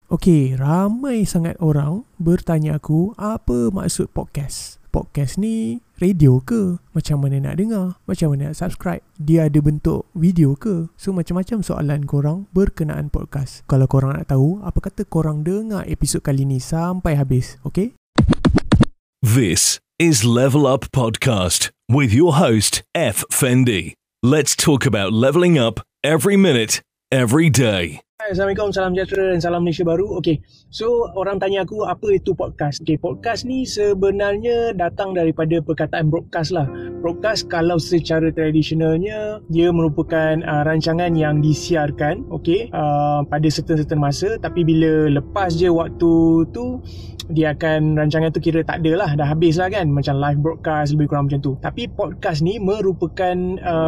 Okey, ramai sangat orang bertanya aku apa maksud podcast. Podcast ni radio ke? Macam mana nak dengar? Macam mana nak subscribe? Dia ada bentuk video ke? So macam-macam soalan korang berkenaan podcast. Kalau korang nak tahu, apa kata korang dengar episod kali ni sampai habis, okey? This is Level Up Podcast with your host, F. Fendi. Let's talk about leveling up every minute, every day. Assalamualaikum, salam sejahtera dan salam Malaysia baru. Okay, so orang tanya aku apa itu podcast. Okay, podcast ni sebenarnya datang daripada perkataan broadcast lah. Broadcast kalau secara tradisionalnya dia merupakan rancangan yang disiarkan, okay, pada certain masa. Tapi bila lepas je waktu tu, dia akan rancangan tu kira tak ada lah, dah habis lah kan, macam live broadcast lebih kurang macam tu. Tapi podcast ni merupakan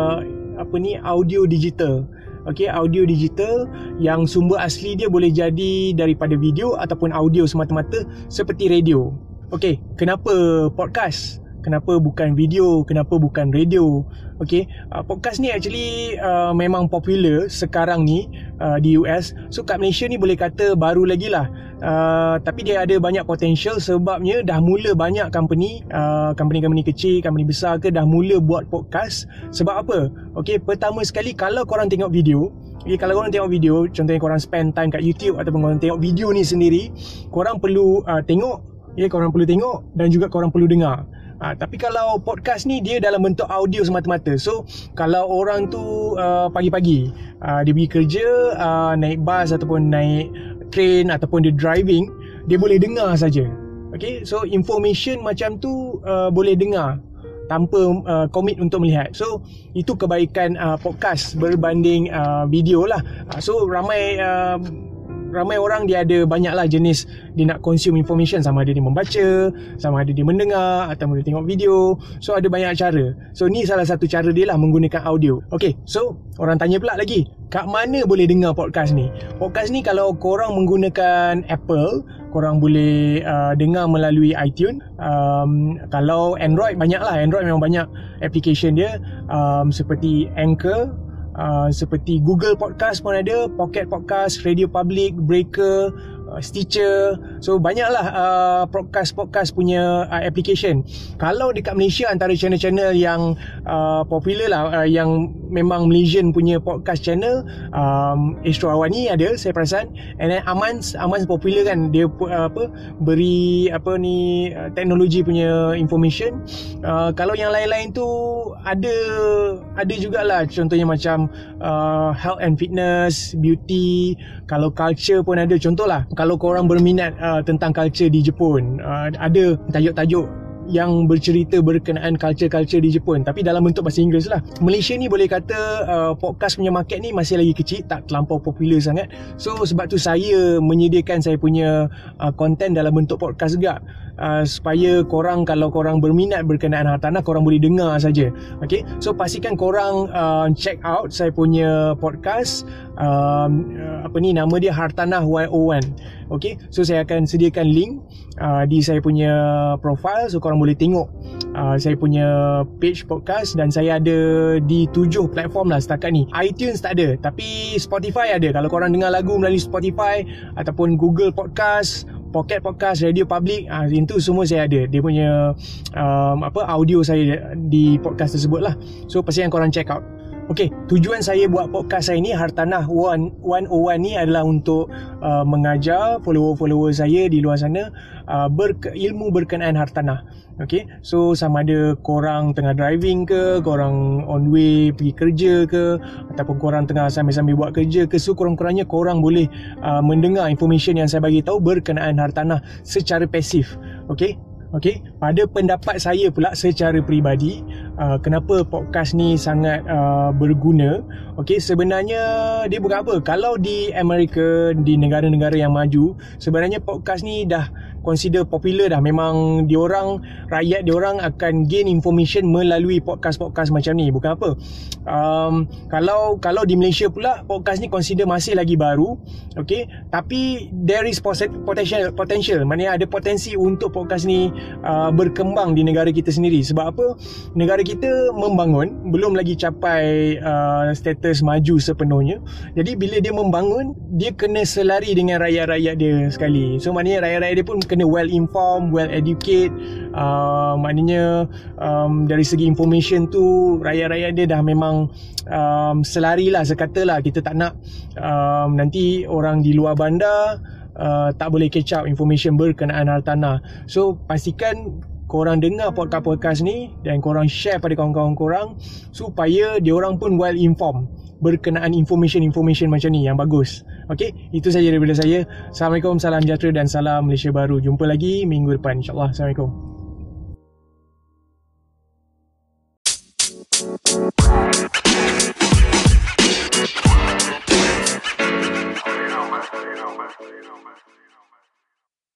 audio digital. Okay, audio digital yang sumber asli dia boleh jadi daripada video ataupun audio semata-mata seperti radio. Okay, kenapa podcast? Kenapa bukan video? Kenapa bukan radio? Okay, podcast ni actually memang popular sekarang ni di US. So kat Malaysia ni boleh kata baru lagi lah. Tapi dia ada banyak potential sebabnya dah mula banyak company kecil, company besar ke dah mula buat podcast. Sebab apa? Okay, pertama sekali kalau korang tengok video, contohnya korang spend time kat YouTube ataupun korang tengok video ni sendiri, korang perlu tengok dan juga korang perlu dengar. Tapi kalau podcast ni dia dalam bentuk audio semata-mata. So kalau orang tu pagi-pagi dia pergi kerja, naik bas ataupun naik train ataupun dia driving, dia boleh dengar saja. Okay, so information macam tu boleh dengar tanpa komit untuk melihat. So itu kebaikan podcast berbanding video lah. So ramai orang dia ada banyak lah jenis dia nak consume information, sama ada dia membaca, sama ada dia mendengar atau dia tengok video. So ada banyak cara. So ni salah satu cara dia lah menggunakan audio. Okay, so orang tanya pula lagi, kat mana boleh dengar podcast ni? Podcast ni kalau korang menggunakan Apple, korang boleh dengar melalui iTunes. Kalau Android, banyak lah. Android memang banyak application dia, seperti Anchor, seperti Google Podcast pun ada, Pocket Podcast, Radio Public, Breaker, Stitcher. So banyaklah podcast punya application. Kalau dekat Malaysia, antara channel-channel yang popular lah, yang memang Malaysian punya podcast channel, Astro Awani ada, saya perasan. And then Amans popular kan, dia beri teknologi punya information. Kalau yang lain-lain tu ada jugalah, contohnya macam health and fitness, beauty. Kalau culture pun ada, contohlah kalau korang berminat tentang culture di Jepun, ada tajuk-tajuk yang bercerita berkenaan culture di Jepun, tapi dalam bentuk bahasa Inggeris lah. Malaysia ni boleh kata podcast punya market ni masih lagi kecil, tak terlampau popular sangat. So sebab tu saya menyediakan saya punya konten dalam bentuk podcast juga, supaya korang, kalau korang berminat berkenaan hartanah, korang boleh dengar saja. Okay, so pastikan korang check out saya punya podcast. Nama dia Hartanah 101. Okay, so saya akan sediakan link di saya punya profile, so korang boleh tengok saya punya page podcast. Dan saya ada di 7 platform lah setakat ni. iTunes tak ada, tapi Spotify ada. Kalau korang dengar lagu melalui Spotify ataupun Google Podcast, Pocket Podcast, Radio Public, itu semua saya ada. Dia punya audio saya di podcast tersebut lah. So pastikan korang check out. Okay, tujuan saya buat podcast saya ni, Hartanah 101 ni adalah untuk mengajar follower-follower saya di luar sana ilmu berkenaan hartanah. Okay, so sama ada korang tengah driving ke, korang on way pergi kerja ke, ataupun korang tengah sambil-sambil buat kerja ke, so kurang-kurangnya korang boleh mendengar information yang saya bagi tahu berkenaan hartanah secara pasif. Okay, pada pendapat saya pula secara peribadi, kenapa podcast ni sangat berguna. Okay, sebenarnya dia bukan apa. Kalau di Amerika, di negara-negara yang maju, sebenarnya podcast ni dah consider popular dah. Memang rakyat diorang akan gain information melalui podcast macam ni. Bukan apa. Kalau di Malaysia pula, podcast ni consider masih lagi baru. Okay, tapi there is potential. Maknanya ada potensi untuk podcast ni berkembang di negara kita sendiri. Sebab apa? Negara kita membangun, belum lagi capai status maju sepenuhnya. Jadi bila dia membangun, dia kena selari dengan rakyat-rakyat dia sekali. So maknanya rakyat-rakyat dia pun kena well informed, well educated. Maknanya dari segi information tu, rakyat-rakyat dia dah memang selari lah, sekatalah. Kita tak nak nanti orang di luar bandar tak boleh catch up information berkenaan hartanah. So pastikan korang dengar podcast ni dan korang share pada kawan-kawan korang supaya diorang pun well informed berkenaan information macam ni yang bagus. Okey, itu saja daripada saya. Assalamualaikum, salam sejahtera dan salam Malaysia Baru. Jumpa lagi minggu depan, insyaAllah. Assalamualaikum.